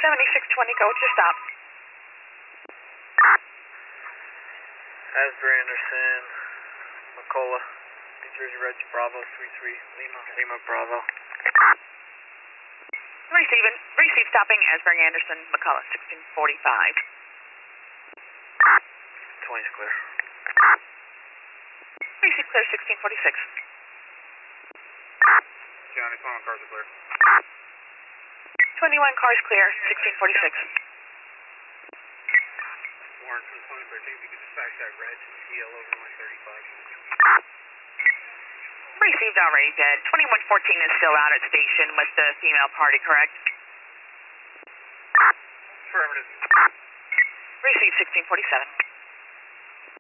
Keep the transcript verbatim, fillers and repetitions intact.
seventy-six twenty, go with your stop. Asbury Anderson, McCullough, New Jersey Reds Bravo three three, Lima, Lima Bravo. Receiving, receive stopping Asbury Anderson, McCullough, sixteen forty-five. twenty's clear. Receive clear, sixteen forty-six. Johnny, twenty-one cars are clear. twenty-one cars clear, sixteen forty-six. Warren from twenty thirteen, if you could dispatch that red E L over my thirty-five. Received already dead. twenty-one fourteen is still out at station with the female party, correct? Affirmative. Received sixteen forty-seven.